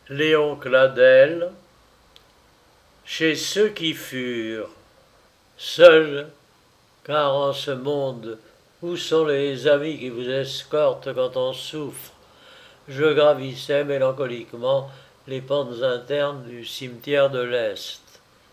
Léon Cladel, chez ceux qui furent seuls, car en ce monde, où sont les amis qui vous escortent quand on souffre, je gravissais mélancoliquement les pentes internes du cimetière de l'Est.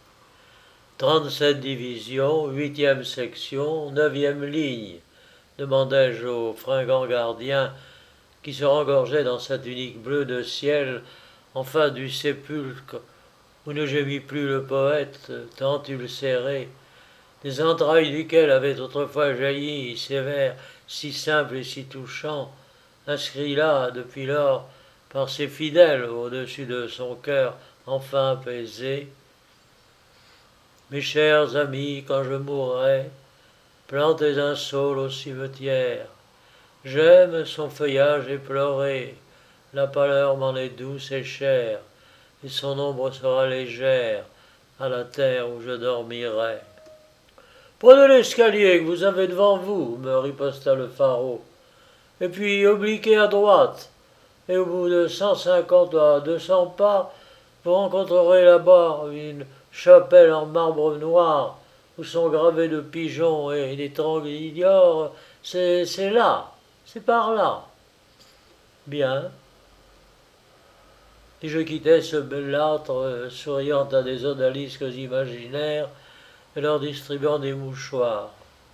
37 divisions, 8e section, 9e ligne, demandai-je au fringant gardien qui se rengorgeait dans sa tunique bleue de ciel en face du sépulcre où ne gémit plus le poète, tant ulcéré, des entrailles duquel avaient autrefois jailli ces vers si simples et si touchants, inscrits là, depuis lors, par ses fidèles au-dessus de son cœur enfin apaisé. Mes chers amis, quand je mourrai, plantez un saule au cimetière. J'aime son feuillage éploré, la pâleur m'en est douce et chère, et son ombre sera légère à la terre où je dormirai. Prenez l'escalier que vous avez devant vous, me riposta le pharaon, et puis obliquez à droite, et au bout de 150 à 200 pas, vous rencontrerez là-bas une chapelle en marbre noir où sont gravés de pigeons et d'étrangles. C'est là, c'est par là. Bien. Et je quittai ce bellâtre, souriant à des odalisques imaginaires et leur distribuant des mouchoirs.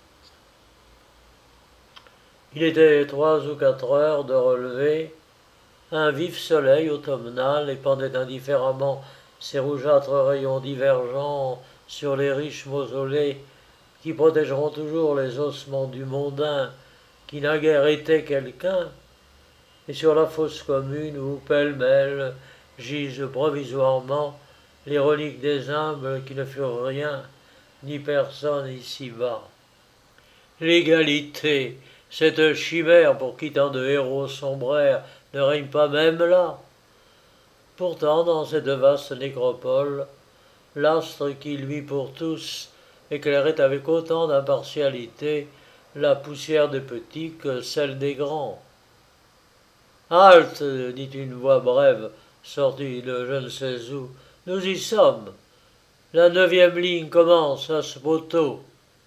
Il était 3 ou 4 heures de relevée. Un vif soleil automnal épandait indifféremment ses rougeâtres rayons divergents sur les riches mausolées qui protégeront toujours les ossements du mondain qui naguère était quelqu'un, et sur la fosse commune où, pêle-mêle, gisent provisoirement les reliques des humbles qui ne furent rien, ni personne ici-bas. L'égalité, cette chimère pour qui tant de héros sombrèrent, ne règne pas même là. Pourtant, dans cette vaste nécropole, l'astre qui luit pour tous éclairait avec autant d'impartialité la poussière des petits que celle des grands. Halte, dit une voix brève, sortie de je ne sais où. Nous y sommes. La 9e ligne commence à ce poteau.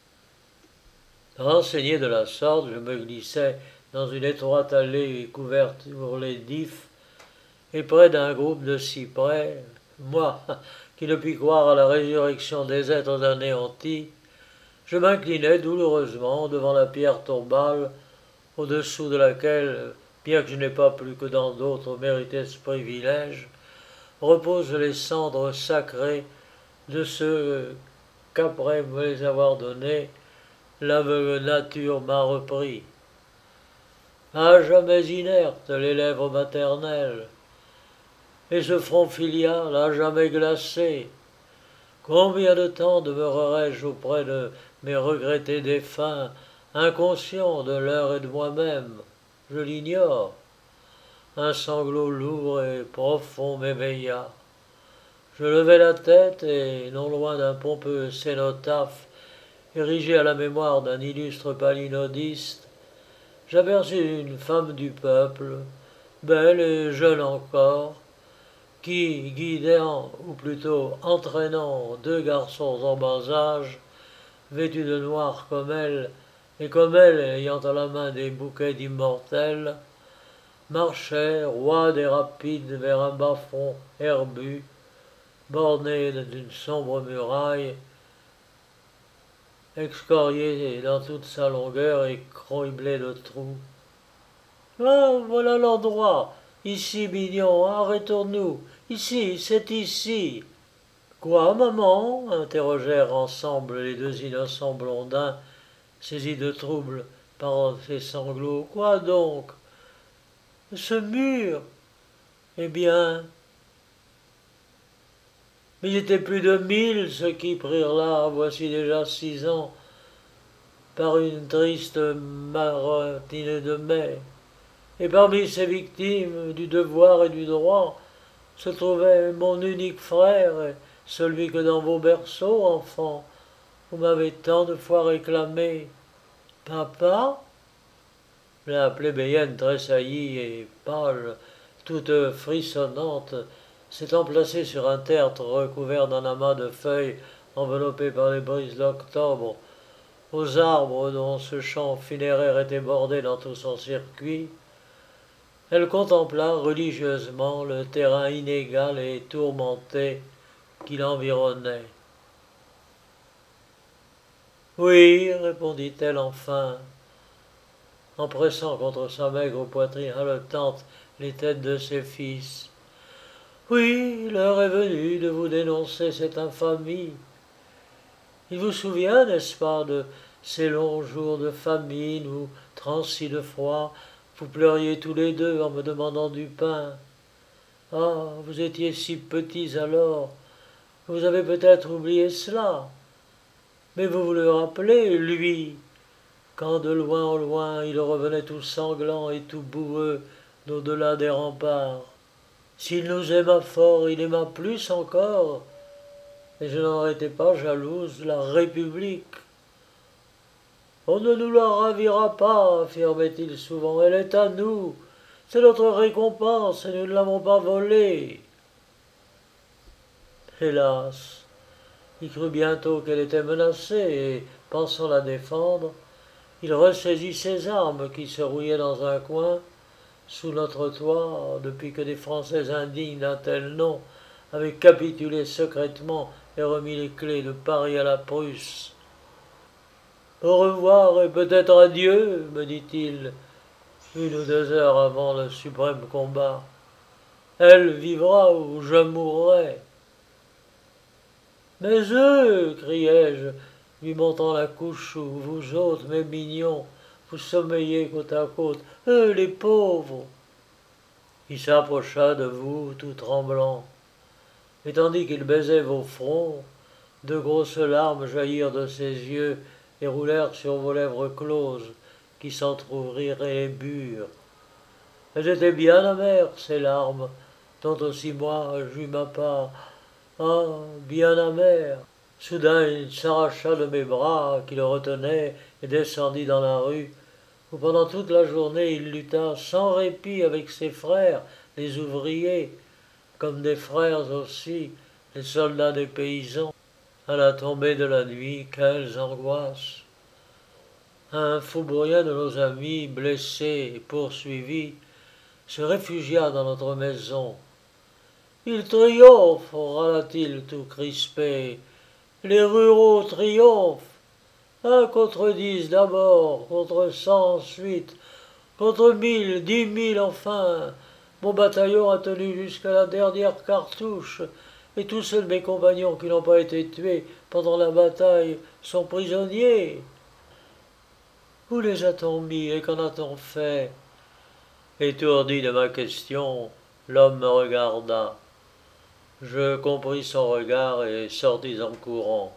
Renseigné de la sorte, je me glissai dans une étroite allée couverte pour les diffs, et près d'un groupe de cyprès, moi, qui ne puis croire à la résurrection des êtres anéantis, je m'inclinai douloureusement devant la pierre tombale, au-dessous de laquelle, bien que je n'ai pas plus que dans d'autres mérité ce privilège, reposent les cendres sacrées de ceux qu'après me les avoir donnés, l'aveugle nature m'a repris. À jamais inertes les lèvres maternelles, et ce front filial à jamais glacé. Combien de temps demeurerai-je auprès de mes regrettés défunts, inconscient de l'heure et de moi-même? Je l'ignore. Un sanglot lourd et profond m'éveilla. Je levai la tête et, non loin d'un pompeux cénotaphe érigé à la mémoire d'un illustre palinodiste, j'aperçus une femme du peuple, belle et jeune encore, qui, guidant, ou plutôt entraînant 2 garçons en bas âge, vêtus de noir comme elle, et comme elle ayant à la main des bouquets d'immortels, marchait, roide et rapide, vers un bas-fond herbu, borné d'une sombre muraille, excorié dans toute sa longueur et criblé de trous. Ah, voilà l'endroit. Ici, mignon, arrêtons-nous. Ici, c'est ici. Quoi, maman? Interrogèrent ensemble les 2 innocents blondins, saisis de trouble par ces sanglots. Quoi donc? Ce mur. Eh bien. Mais ils étaient plus de 1000 ceux qui prirent là, voici déjà 6 ans, par une triste matinée de mai. Et parmi ces victimes du devoir et du droit se trouvait mon unique frère, et celui que dans vos berceaux, enfants, vous m'avez tant de fois réclamé. Papa? La plébéienne tressaillit et pâle, toute frissonnante, s'étant placé sur un tertre recouvert d'un amas de feuilles enveloppées par les brises d'octobre, aux arbres dont ce champ funéraire était bordé dans tout son circuit, elle contempla religieusement le terrain inégal et tourmenté qui l'environnait. Oui, répondit-elle enfin, en pressant contre sa maigre poitrine haletante les têtes de ses fils. Oui, l'heure est venue de vous dénoncer cette infamie. Il vous souvient, n'est-ce pas, de ces longs jours de famine où, transis de froid, vous pleuriez tous les deux en me demandant du pain. Ah, vous étiez si petits alors, vous avez peut-être oublié cela. Mais vous vous le rappelez, lui, quand de loin en loin il revenait tout sanglant et tout boueux d'au-delà des remparts. S'il nous aima fort, il aima plus encore, et je n'en étais pas jalouse, la République. On ne nous la ravira pas, affirmait-il souvent, elle est à nous, c'est notre récompense, et nous ne l'avons pas volée. Hélas, il crut bientôt qu'elle était menacée, et, pensant la défendre, il ressaisit ses armes qui se rouillaient dans un coin, sous notre toit, depuis que des Français indignes d'un tel nom avaient capitulé secrètement et remis les clés de Paris à la Prusse. Au revoir et peut-être adieu, me dit-il, 1 ou 2 heures avant le suprême combat. Elle vivra ou je mourrai. Mes œufs, criai-je, lui montant la couche où vous autres, mes mignons, vous sommeillez côte à côte, eux les pauvres. Il s'approcha de vous, tout tremblant, et tandis qu'il baisait vos fronts, de grosses larmes jaillirent de ses yeux et roulèrent sur vos lèvres closes, qui s'entr'ouvrirent et burent. Elles étaient bien amères, ces larmes, dont aussi moi j'eus ma part. Ah, bien amères. Soudain il s'arracha de mes bras qui le retenaient et descendit dans la rue, où pendant toute la journée il lutta sans répit avec ses frères, les ouvriers, comme des frères aussi, les soldats des paysans. À la tombée de la nuit, quelles angoisses! Un faubourien de nos amis, blessé et poursuivi, se réfugia dans notre maison. Il triomphe, râla-t-il tout crispé. Les ruraux triomphent. 1 contre 10 d'abord, contre 100 ensuite, contre 1000, 10 000 enfin. Mon bataillon a tenu jusqu'à la dernière cartouche, et tous ceux de mes compagnons qui n'ont pas été tués pendant la bataille sont prisonniers. Où les a-t-on mis et qu'en a-t-on fait? Étourdi de ma question, l'homme me regarda. Je compris son regard et sortis en courant.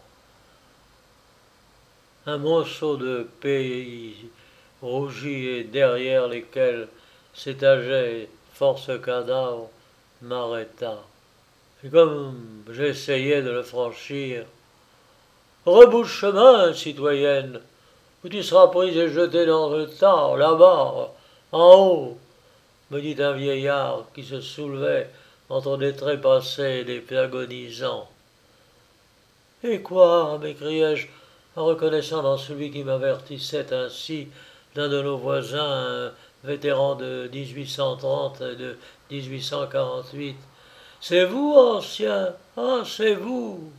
Un monceau de pays rougis et derrière lesquels s'étageaient force cadavres m'arrêta. Et comme j'essayais de le franchir, rebouche chemin, citoyenne, ou tu seras prise et jetée dans le tas, là-bas, en haut, me dit un vieillard qui se soulevait entre des trépassés et des agonisants. Et quoi, m'écriai-je, en reconnaissant dans celui qui m'avertissait ainsi l'un de nos voisins, un vétéran de 1830 et de 1848. C'est vous, ancien? Ah, c'est vous.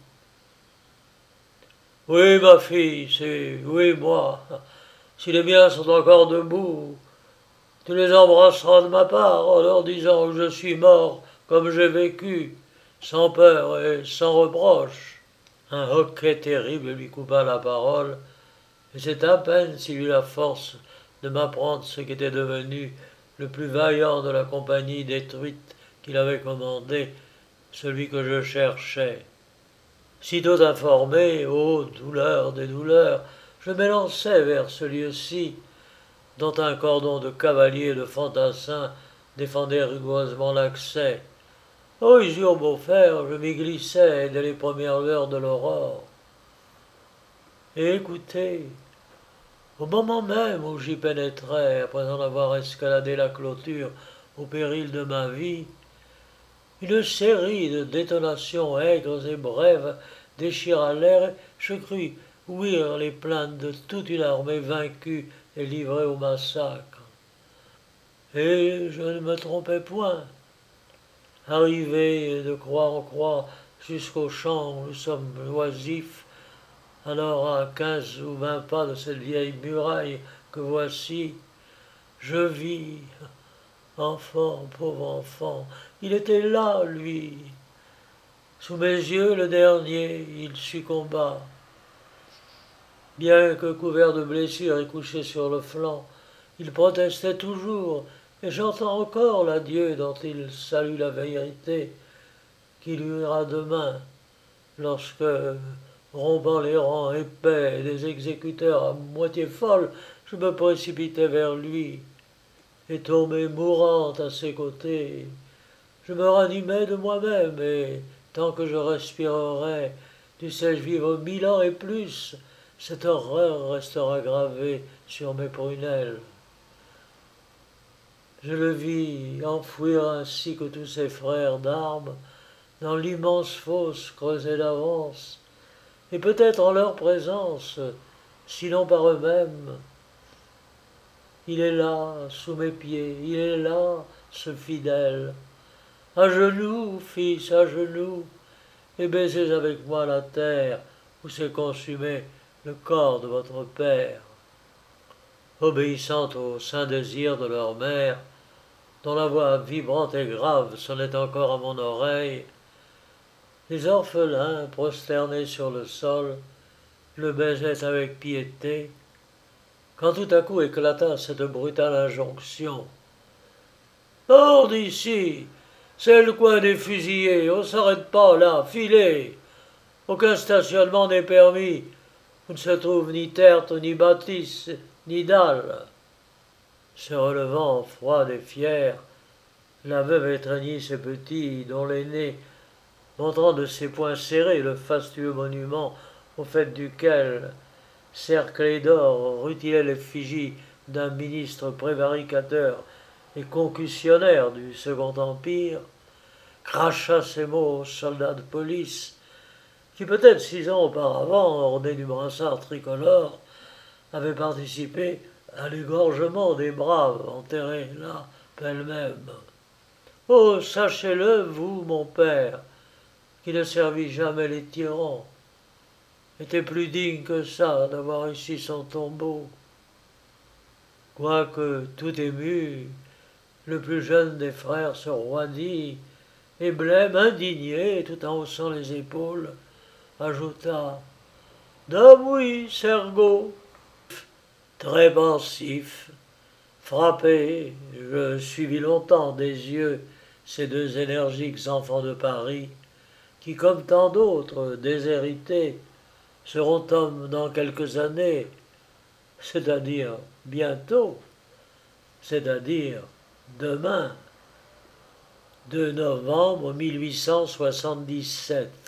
Oui, ma fille, c'est oui, moi. Si les miens sont encore debout, tu les embrasseras de ma part en leur disant que je suis mort comme j'ai vécu, sans peur et sans reproche. Un hoquet terrible lui coupa la parole, et c'est à peine s'il eut la force de m'apprendre ce qu'était devenu le plus vaillant de la compagnie détruite qu'il avait commandé, celui que je cherchais. Sitôt informé, ô douleur des douleurs, je m'élançai vers ce lieu-ci, dont un cordon de cavaliers et de fantassins défendait rigoureusement l'accès. Oh, ils eurent beau faire, je m'y glissai dès les premières heures de l'aurore. Et écoutez, au moment même où j'y pénétrais, après en avoir escaladé la clôture au péril de ma vie, Une série de détonations aigres et brèves déchira l'air et je crus ouïr les plaintes de toute une armée vaincue et livrée au massacre. Et je ne me trompais point. Arrivé de croix en croix jusqu'au champ où nous sommes oisifs, alors à 15 ou 20 pas de cette vieille muraille que voici, je vis, enfant, pauvre enfant, il était là, lui. Sous mes yeux, le dernier, il succomba. Bien que couvert de blessures et couché sur le flanc, il protestait toujours, et j'entends encore l'adieu dont il salue la vérité, qui lui ira demain, lorsque, rompant les rangs épais des exécuteurs à moitié folles, je me précipitai vers lui, et tombé mourante à ses côtés, je me ranimai de moi-même, et, tant que je respirerai, dussé-je vivre 1000 ans et plus, cette horreur restera gravée sur mes prunelles. Je le vis enfouir ainsi que tous ses frères d'armes dans l'immense fosse creusée d'avance, et peut-être en leur présence, sinon par eux-mêmes. Il est là, sous mes pieds, il est là, ce fidèle. À genoux, fils, à genoux, et baisez avec moi la terre où s'est consumé le corps de votre père. Obéissant au saint désir de leur mère, dont la voix vibrante et grave sonnait encore à mon oreille, les orphelins, prosternés sur le sol, le baisaient avec piété, quand tout à coup éclata cette brutale injonction. Hors d'ici, c'est le coin des fusillés, on s'arrête pas là, filez. Aucun stationnement n'est permis, où ne se trouve ni tertre, ni bâtisse, ni dalle. Se relevant froide et fière, la veuve étreignit ses petits, dont l'aîné, montrant de ses poings serrés le fastueux monument au fait duquel, cerclé d'or, rutilait l'effigie d'un ministre prévaricateur et concussionnaire du Second Empire, cracha ces mots aux soldats de police, qui peut-être 6 ans auparavant, ornés du brassard tricolore, avaient participé à l'égorgement des braves enterrés là, pêle-mêle. Oh, sachez-le, vous, mon père, qui ne servit jamais les tyrans, était plus digne que ça d'avoir ici son tombeau. Quoique tout ému, le plus jeune des frères se roidit, et blême, indigné, tout en haussant les épaules, ajouta « Dame oui, Sergo !» Très pensif, frappé, je suivis longtemps des yeux ces deux énergiques enfants de Paris, qui, comme tant d'autres, déshérités, seront hommes dans quelques années, c'est-à-dire bientôt, c'est-à-dire demain, 2 novembre 1877.